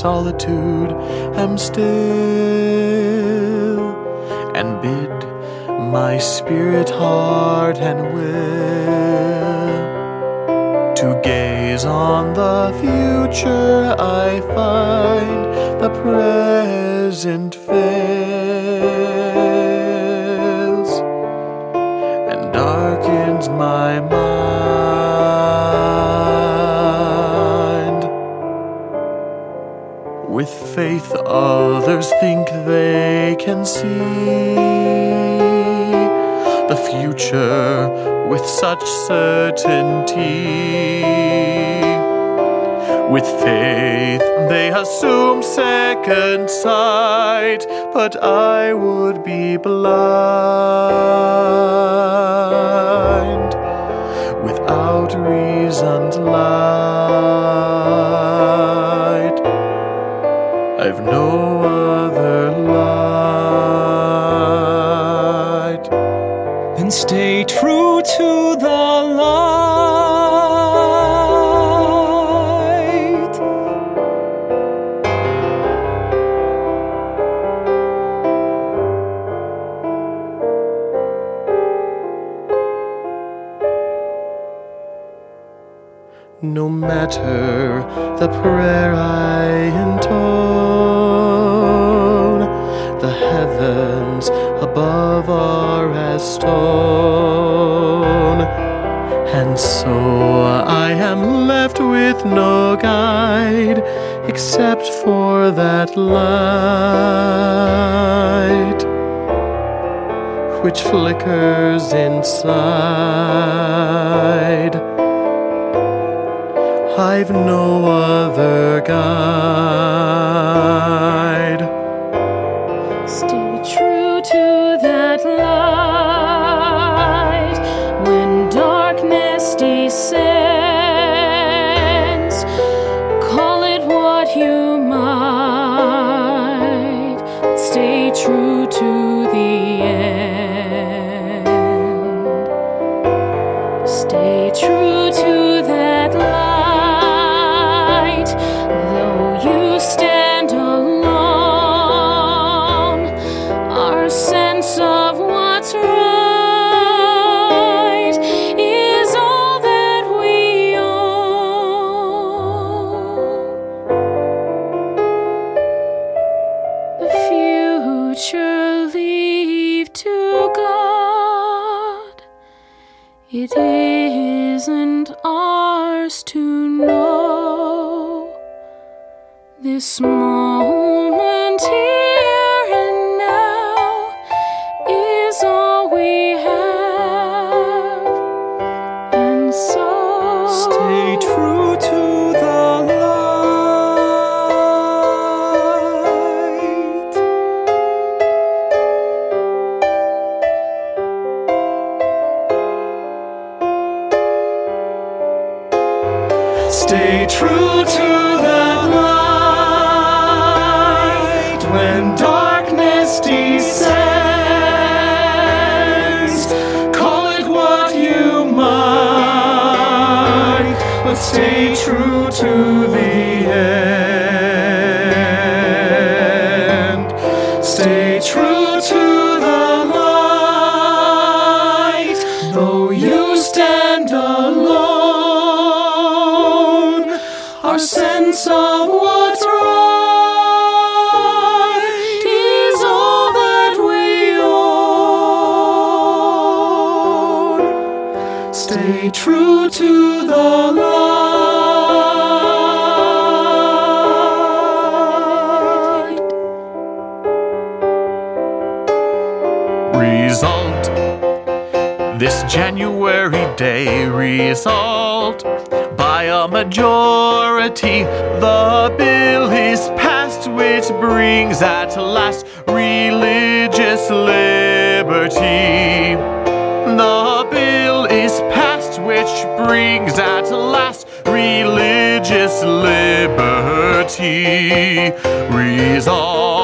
solitude am still, and bid my spirit, heart, and will to gaze on the future. I find the present fails and darkens my mind. With faith others think they can see the future with such certainty. With faith they assume second sight, but I would be blind without reasoned light. I've no other light. Then stay true to the light. No matter the prayer I intone, the heavens above are as stone, and so I am left with no guide except for that light which flickers inside. I've no other guide. Stay true to that light when darkness descends. Call it what you might, but stay true to the end. Stay true to that light. Stand alone, our sense of what's right is all that we own. The future leave to God, it isn't ours to know. This moment here and now is all we have, and so Stay true to the light. Stay true to the light when darkness descends. Call it what you might, but stay true to the end. Stay true to the light, though you stand alone. Our sense of what's right is all that we own. Stay true to the light. Result, this January day, result, by a majority, the bill is passed, which brings at last religious liberty. The bill is passed, which brings at last religious liberty. Resolve